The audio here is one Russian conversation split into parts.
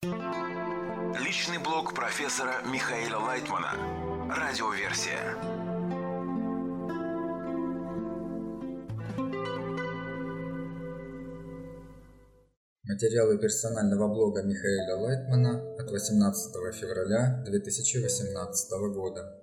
Личный блог профессора Михаила Лайтмана. Радиоверсия. Материалы персонального блога Михаила Лайтмана от 18 февраля 2018 года.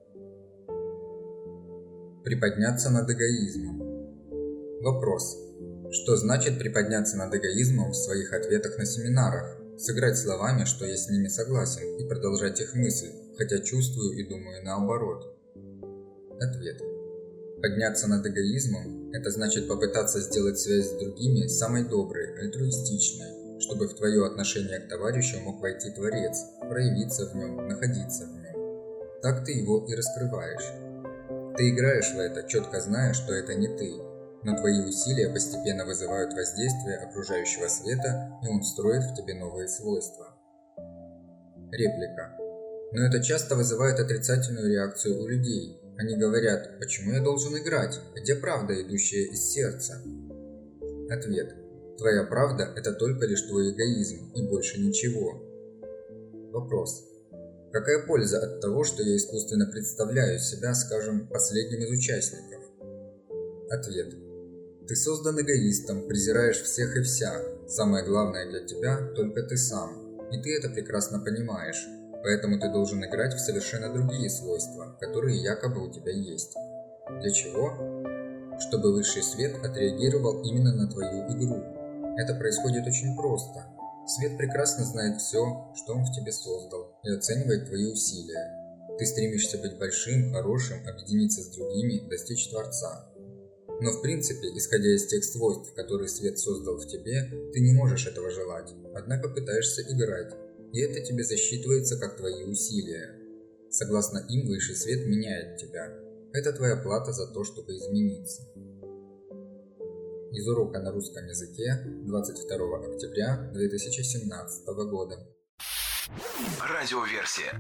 Приподняться над эгоизмом. Вопрос. Что значит приподняться над эгоизмом в своих ответах на семинарах? Сыграть словами, что я с ними согласен, и продолжать их мысль, хотя чувствую и думаю наоборот. Ответ. Подняться над эгоизмом – это значит попытаться сделать связь с другими самой доброй, альтруистичной, чтобы в твое отношение к товарищу мог войти Творец, проявиться в нем, находиться в нем. Так ты его и раскрываешь. Ты играешь в это, четко зная, что это не ты, но твои усилия постепенно вызывают воздействие окружающего света, и он строит в тебе новые свойства. Реплика. Но это часто вызывает отрицательную реакцию у людей. Они говорят: почему я должен играть? Где правда, идущая из сердца? Ответ. Твоя правда – это только лишь твой эгоизм, и больше ничего. Вопрос. Какая польза от того, что я искусственно представляю себя, скажем, последним из участников? Ответ. Ты создан эгоистом, презираешь всех и вся. Самое главное для тебя – только ты сам. И ты это прекрасно понимаешь. Поэтому ты должен играть в совершенно другие свойства, которые якобы у тебя есть. Для чего? Чтобы высший свет отреагировал именно на твою игру. Это происходит очень просто. Свет прекрасно знает все, что он в тебе создал, и оценивает твои усилия. Ты стремишься быть большим, хорошим, объединиться с другими, достичь Творца. Но в принципе, исходя из тех свойств, которые свет создал в тебе, ты не можешь этого желать, однако пытаешься играть, и это тебе засчитывается как твои усилия. Согласно им, высший свет меняет тебя. Это твоя плата за то, чтобы измениться. Из урока на русском языке 22 октября 2017 года. Радиоверсия.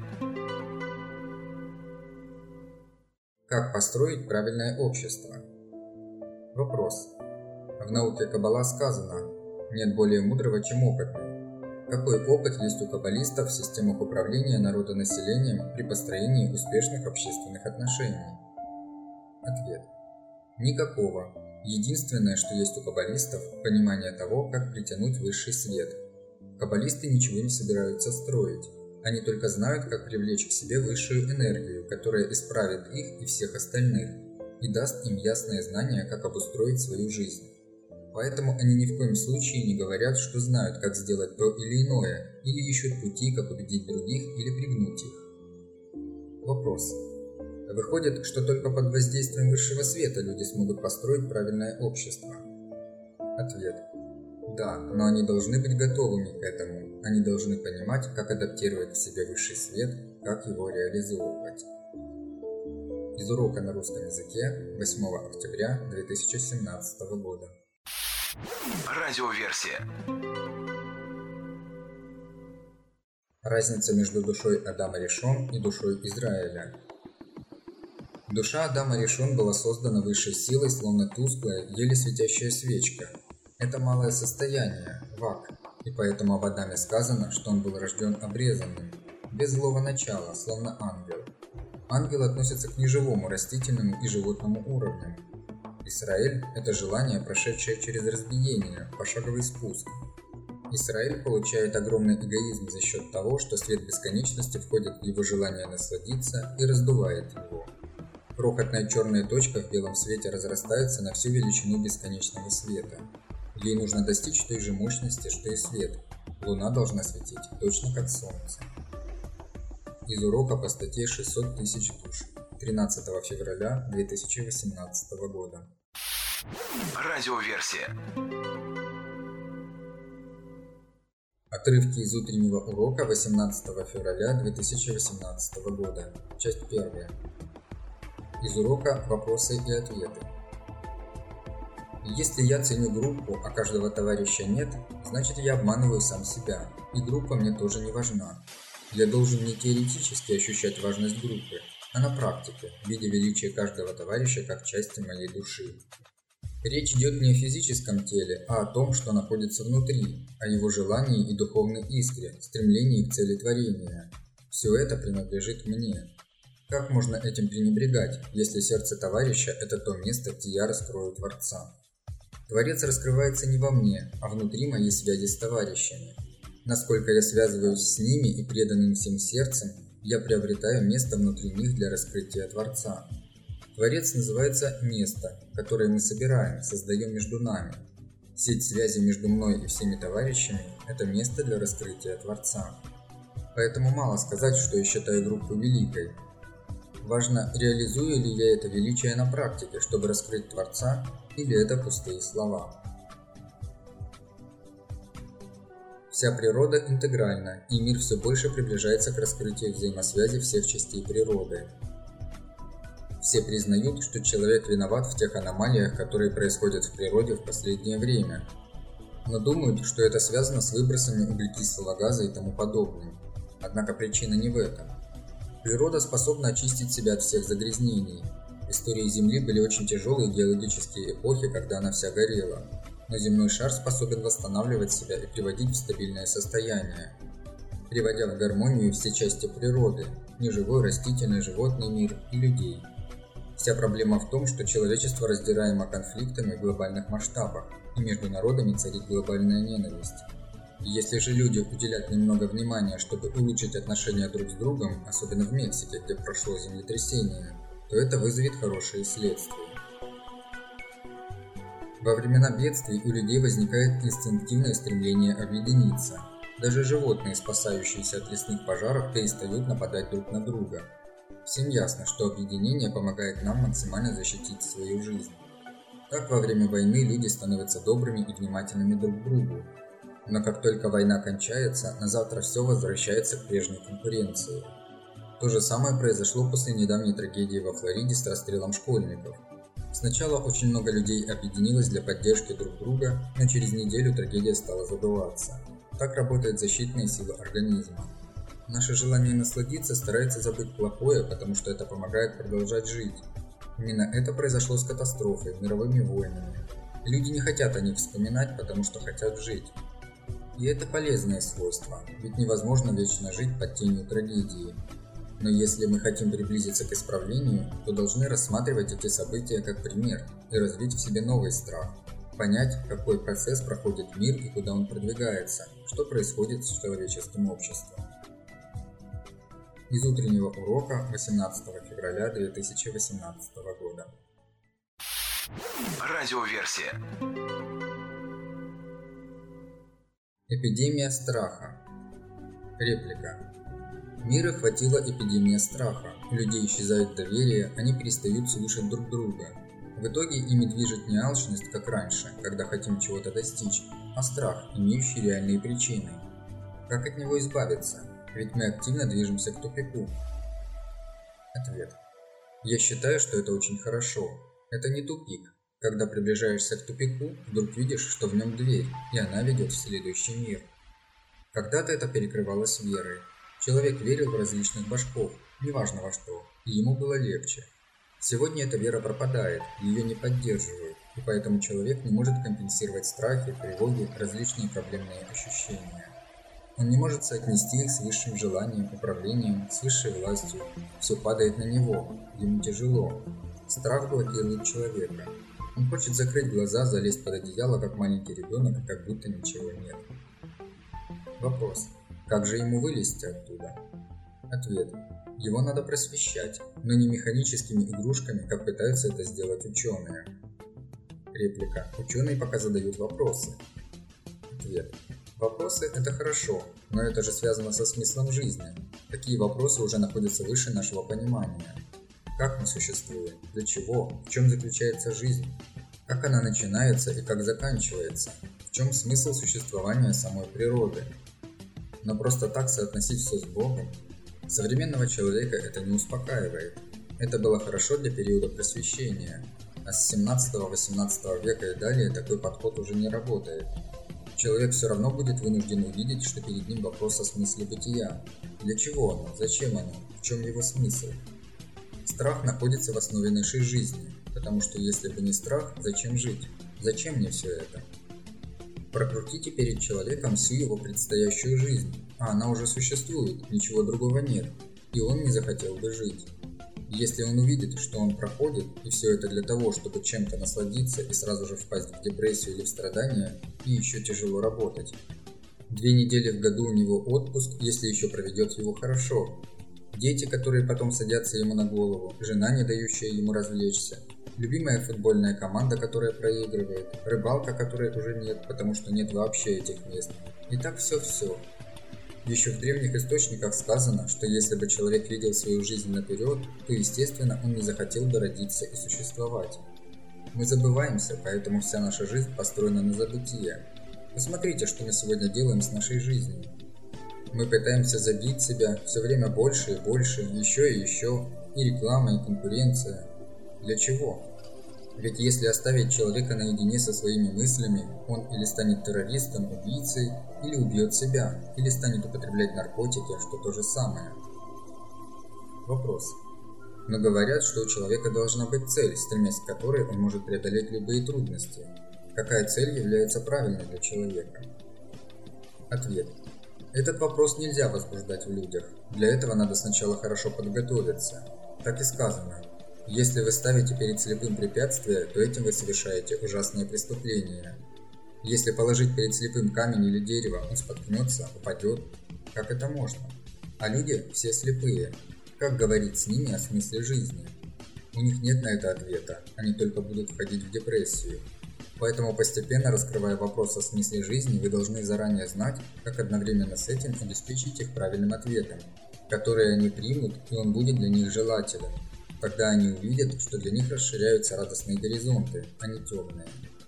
Как построить правильное общество? Вопрос. В науке Каббала сказано: нет более мудрого, чем опытный. Какой опыт есть у каббалистов в системах управления народонаселением при построении успешных общественных отношений? Ответ. Никакого. Единственное, что есть у каббалистов – понимание того, как притянуть высший свет. Каббалисты ничего не собираются строить. Они только знают, как привлечь к себе высшую энергию, которая исправит их и всех остальных, и даст им ясное знание, как обустроить свою жизнь. Поэтому они ни в коем случае не говорят, что знают, как сделать то или иное, или ищут пути, как убедить других или пригнуть их. Вопрос. Выходит, что только под воздействием высшего света люди смогут построить правильное общество? Ответ. Да, но они должны быть готовыми к этому. Они должны понимать, как адаптировать к себе высший свет, как его реализовывать. Из урока на русском языке 8 октября 2017 года. Радиоверсия. Разница между душой Адама Ришон и душой Израиля. Душа Адама Ришон была создана высшей силой, словно тусклая, еле светящая свечка. Это малое состояние, вак, и поэтому об Адаме сказано, что он был рожден обрезанным, без злого начала, словно ангел. Ангел относится к неживому, растительному и животному уровням. Исраэль – это желание, прошедшее через разбиение, пошаговый спуск. Исраэль получает огромный эгоизм за счет того, что свет бесконечности входит в его желание насладиться и раздувает его. Крохотная черная точка в белом свете разрастается на всю величину бесконечного света. Ей нужно достичь той же мощности, что и свет. Луна должна светить точно как солнце. Из урока по статье 600 тысяч душ. 13 февраля 2018 года. Радиоверсия. Отрывки из утреннего урока 18 февраля 2018 года. Часть 1. Из урока «Вопросы и ответы». Если я ценю группу, а каждого товарища нет, значит я обманываю сам себя, и группа мне тоже не важна. Я должен не теоретически ощущать важность группы, а на практике, видя величие каждого товарища как части моей души. Речь идет не о физическом теле, а о том, что находится внутри, о его желании и духовной искре, стремлении к цели творения. Все это принадлежит мне. Как можно этим пренебрегать, если сердце товарища – это то место, где я раскрою Творца? Творец раскрывается не во мне, а внутри моей связи с товарищами. Насколько я связываюсь с ними и преданным всем сердцем, я приобретаю место внутри них для раскрытия Творца. Творец называется место, которое мы собираем, создаем между нами. Сеть связи между мной и всеми товарищами – это место для раскрытия Творца. Поэтому мало сказать, что я считаю группу великой. Важно, реализую ли я это величие на практике, чтобы раскрыть Творца, или это пустые слова. Вся природа интегральна, и мир все больше приближается к раскрытию взаимосвязи всех частей природы. Все признают, что человек виноват в тех аномалиях, которые происходят в природе в последнее время, но думают, что это связано с выбросами углекислого газа и тому подобным. Однако причина не в этом. Природа способна очистить себя от всех загрязнений. В истории Земли были очень тяжелые геологические эпохи, когда она вся горела, но земной шар способен восстанавливать себя и приводить в стабильное состояние, приводя в гармонию все части природы – неживой, растительный, животный мир и людей. Вся проблема в том, что человечество раздираемо конфликтами в глобальных масштабах, и между народами царит глобальная ненависть. И если же люди уделят немного внимания, чтобы улучшить отношения друг с другом, особенно в Мексике, где прошло землетрясение, то это вызовет хорошие следствия. Во времена бедствий у людей возникает инстинктивное стремление объединиться. Даже животные, спасающиеся от лесных пожаров, перестают нападать друг на друга. Всем ясно, что объединение помогает нам максимально защитить свою жизнь. Так во время войны люди становятся добрыми и внимательными друг к другу. Но как только война кончается, на завтра все возвращается к прежней конкуренции. То же самое произошло после недавней трагедии во Флориде с расстрелом школьников. Сначала очень много людей объединилось для поддержки друг друга, но через неделю трагедия стала забываться. Так работает защитная сила организма. Наше желание насладиться старается забыть плохое, потому что это помогает продолжать жить. Именно это произошло с катастрофой, мировыми войнами. Люди не хотят о них вспоминать, потому что хотят жить. И это полезное свойство, ведь невозможно вечно жить под тенью трагедии. Но если мы хотим приблизиться к исправлению, то должны рассматривать эти события как пример и развить в себе новый страх. Понять, какой процесс проходит мир и куда он продвигается, что происходит с человеческим обществом. Из утреннего урока 18 февраля 2018 года. Радиоверсия. Эпидемия страха. Реплика. Мир охватила эпидемия страха. У людей исчезает доверие, они перестают слушать друг друга. В итоге ими движет не алчность, как раньше, когда хотим чего-то достичь, а страх, имеющий реальные причины. Как от него избавиться? Ведь мы активно движемся к тупику. Ответ. Я считаю, что это очень хорошо. Это не тупик. Когда приближаешься к тупику, вдруг видишь, что в нем дверь, и она ведет в следующий мир. Когда-то это перекрывалось верой. Человек верил в различных божков, неважно во что, и ему было легче. Сегодня эта вера пропадает, ее не поддерживают, и поэтому человек не может компенсировать страхи, тревоги, различные проблемные ощущения. Он не может соотнести их с высшим желанием, управлением, с высшей властью. Все падает на него, ему тяжело. Страх блокирует человека. Он хочет закрыть глаза, залезть под одеяло, как маленький ребенок, как будто ничего нет. Вопрос. Как же ему вылезти оттуда? Ответ. Его надо просвещать, но не механическими игрушками, как пытаются это сделать ученые. Реплика. Ученые пока задают вопросы. Ответ. Вопросы – это хорошо, но это же связано со смыслом жизни. Такие вопросы уже находятся выше нашего понимания. Как мы существуем? Для чего? В чем заключается жизнь? Как она начинается и как заканчивается? В чем смысл существования самой природы? Но просто так соотносить все с Богом? Современного человека это не успокаивает. Это было хорошо для периода просвещения, а с 17-18 века и далее такой подход уже не работает. Человек все равно будет вынужден увидеть, что перед ним вопрос о смысле бытия. Для чего оно? Зачем оно? В чем его смысл? Страх находится в основе нашей жизни, потому что если бы не страх, зачем жить? Зачем мне все это? Прокрутите перед человеком всю его предстоящую жизнь, а она уже существует, ничего другого нет, и он не захотел бы жить. Если он увидит, что он проходит, и все это для того, чтобы чем-то насладиться и сразу же впасть в депрессию или в страдания, и еще тяжело работать. 2 недели в году у него отпуск, если еще проведет его хорошо. Дети, которые потом садятся ему на голову, жена, не дающая ему развлечься, любимая футбольная команда, которая проигрывает, рыбалка, которой уже нет, потому что нет вообще этих мест. И так все-все. Еще в древних источниках сказано, что если бы человек видел свою жизнь наперед, то, естественно, он не захотел бы родиться и существовать. Мы забываемся, поэтому вся наша жизнь построена на забытие. Посмотрите, что мы сегодня делаем с нашей жизнью. Мы пытаемся забить себя все время больше и больше, еще и еще, и реклама, и конкуренция. Для чего? Ведь если оставить человека наедине со своими мыслями, он или станет террористом, убийцей, или убьет себя, или станет употреблять наркотики, что то же самое. Вопрос. Но говорят, что у человека должна быть цель, стремясь к которой он может преодолеть любые трудности. Какая цель является правильной для человека? Ответ. Этот вопрос нельзя возбуждать в людях. Для этого надо сначала хорошо подготовиться. Так и сказано. Если вы ставите перед слепым препятствие, то этим вы совершаете ужасное преступление. Если положить перед слепым камень или дерево, он споткнется, упадет. Как это можно? А люди все слепые. Как говорить с ними о смысле жизни? У них нет на это ответа, они только будут входить в депрессию. Поэтому, постепенно раскрывая вопрос о смысле жизни, вы должны заранее знать, как одновременно с этим обеспечить их правильным ответом, который они примут, и он будет для них желателен. Тогда они увидят, что для них расширяются радостные горизонты, а не темные.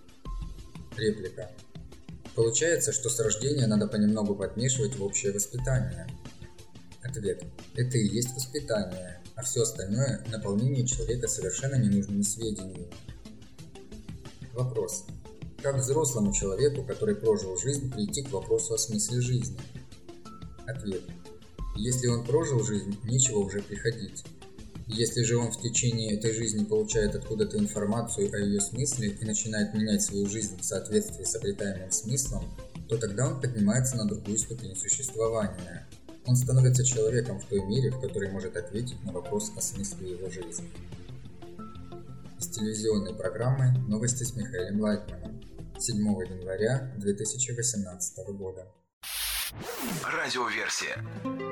Реплика. Получается, что с рождения надо понемногу подмешивать в общее воспитание. Ответ. Это и есть воспитание, а все остальное – наполнение человека совершенно ненужными сведениями. Вопрос. Как взрослому человеку, который прожил жизнь, прийти к вопросу о смысле жизни? Ответ. Если он прожил жизнь, нечего уже приходить. Если же он в течение этой жизни получает откуда-то информацию о ее смысле и начинает менять свою жизнь в соответствии с обретаемым смыслом, то тогда он поднимается на другую ступень существования. Он становится человеком в той мере, в которой может ответить на вопрос о смысле его жизни. Из телевизионной программы «Новости с Михаилом Лайтманом» 7 января 2018 года. Радиоверсия.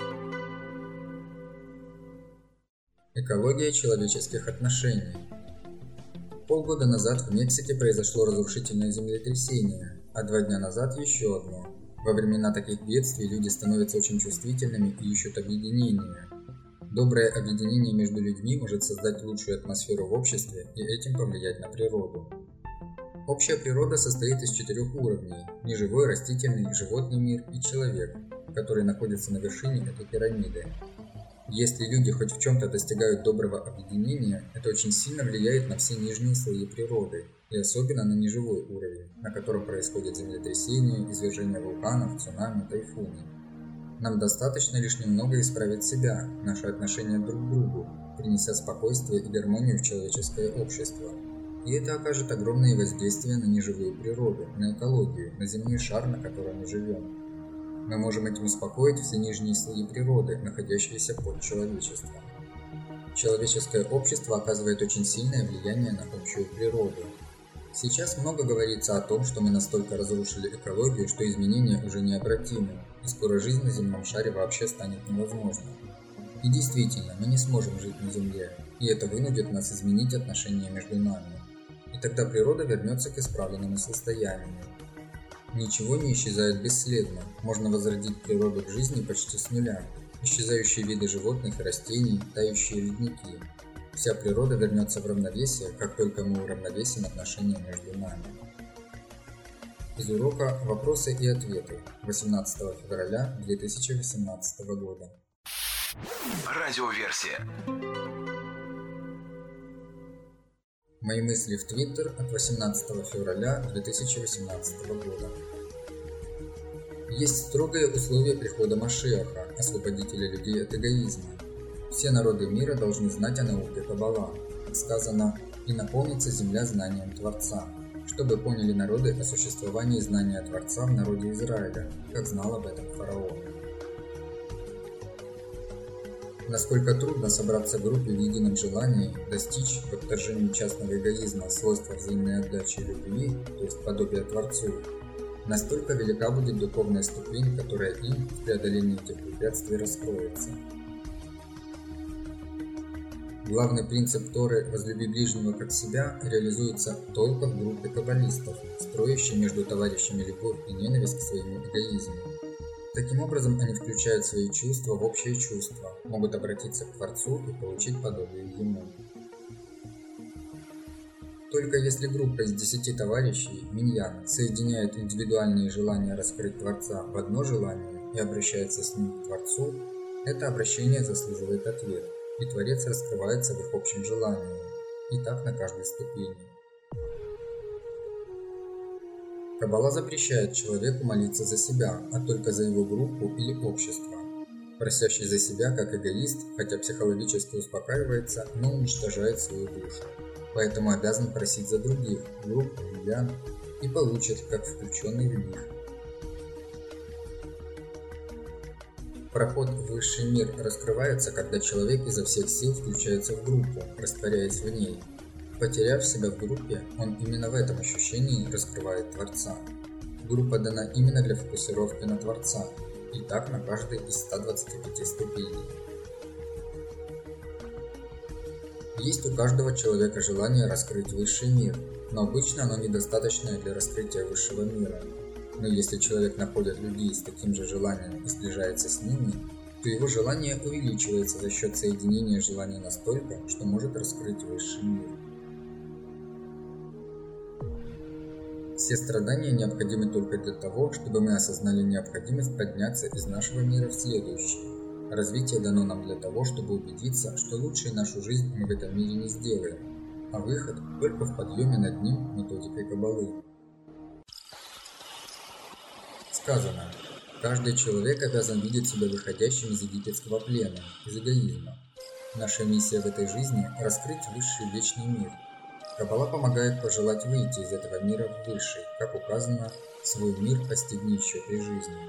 Экология человеческих отношений. Полгода назад в Мексике произошло разрушительное землетрясение, а 2 дня назад еще одно. Во времена таких бедствий люди становятся очень чувствительными и ищут объединения. Доброе объединение между людьми может создать лучшую атмосферу в обществе и этим повлиять на природу. Общая природа состоит из 4 уровней – неживой, растительный, животный мир и человек, который находится на вершине этой пирамиды. Если люди хоть в чем-то достигают доброго объединения, это очень сильно влияет на все нижние слои природы, и особенно на неживой уровень, на котором происходят землетрясения, извержения вулканов, цунами, тайфуны. Нам достаточно лишь немного исправить себя, наши отношения друг к другу, принеся спокойствие и гармонию в человеческое общество. И это окажет огромное воздействие на неживую природу, на экологию, на земной шар, на котором мы живем. Мы можем этим успокоить все нижние слои природы, находящиеся под человечеством. Человеческое общество оказывает очень сильное влияние на общую природу. Сейчас много говорится о том, что мы настолько разрушили экологию, что изменения уже необратимы, и скоро жизнь на земном шаре вообще станет невозможной. И действительно, мы не сможем жить на Земле, и это вынудит нас изменить отношения между нами. И тогда природа вернется к исправленному состоянию. Ничего не исчезает бесследно, можно возродить природу к жизни почти с нуля. Исчезающие виды животных и растений, тающие ледники. Вся природа вернется в равновесие, как только мы уравновесим отношения между нами. Из урока «Вопросы и ответы» 18 февраля 2018 года. Радиоверсия. Мои мысли в Твиттер от 18 февраля 2018 года. Есть строгое условие прихода Машиаха, освободителя людей от эгоизма. Все народы мира должны знать о науке Каббала. Сказано: и наполнится земля знанием Творца, чтобы поняли народы о существовании знания Творца в народе Израиля, как знал об этом фараон. Насколько трудно собраться в группе в едином желании достичь к отторжению частного эгоизма свойства взаимной отдачи и любви, то есть подобия Творцу, настолько велика будет духовная ступень, которая им в преодолении этих препятствий раскроется. Главный принцип Торы «возлюби ближнего как себя» реализуется только в группе каббалистов, строящей между товарищами любовь и ненависть к своему эгоизму. Таким образом, они включают свои чувства в общее чувство, могут обратиться к Творцу и получить подобие Ему. Только если группа из 10 товарищей, миньян, соединяет индивидуальные желания раскрыть Творца в одно желание и обращается с ним к Творцу, это обращение заслуживает ответ, и Творец раскрывается в их общем желании, и так на каждой ступени. Каббала запрещает человеку молиться за себя, а только за его группу или общество. Просящий за себя как эгоист, хотя психологически успокаивается, но уничтожает свою душу. Поэтому обязан просить за других, группу, миньян, и получит, как включенный в них. Проход в высший мир раскрывается, когда человек изо всех сил включается в группу, растворяясь в ней. Потеряв себя в группе, он именно в этом ощущении раскрывает Творца. Группа дана именно для фокусировки на Творца, и так на каждой из 125 ступеней. Есть у каждого человека желание раскрыть высший мир, но обычно оно недостаточное для раскрытия высшего мира. Но если человек находит людей с таким же желанием и сближается с ними, то его желание увеличивается за счет соединения желаний настолько, что может раскрыть высший мир. Все страдания необходимы только для того, чтобы мы осознали необходимость подняться из нашего мира в следующий. Развитие дано нам для того, чтобы убедиться, что лучшей нашу жизнь мы в этом мире не сделаем, а выход только в подъеме над ним методикой Каббалы. Сказано, каждый человек обязан видеть себя выходящим из египетского плена, из эгоизма. Наша миссия в этой жизни – раскрыть высший вечный мир. Каббала помогает пожелать выйти из этого мира в высший, как указано, свой мир постигни еще при жизни.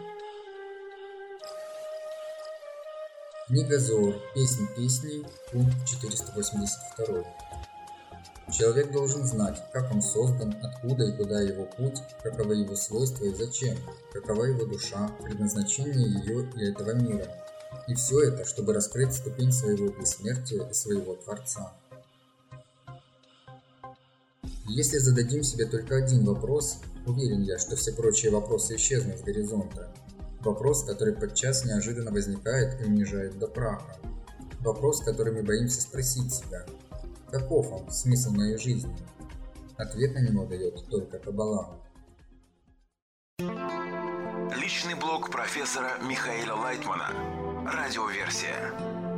Книга Зоар, Песнь песней, пункт 482. Человек должен знать, как он создан, откуда и куда его путь, каковы его свойства и зачем, какова его душа, предназначение ее и этого мира. И все это, чтобы раскрыть ступень своего бессмертия и своего Творца. Если зададим себе только один вопрос, уверен я, что все прочие вопросы исчезнут с горизонта. Вопрос, который подчас неожиданно возникает и унижает до праха. Вопрос, который мы боимся спросить себя. Каков он, смысл моей жизни? Ответ на него дает только Каббала. Личный блог профессора Михаила Лайтмана. Радиоверсия.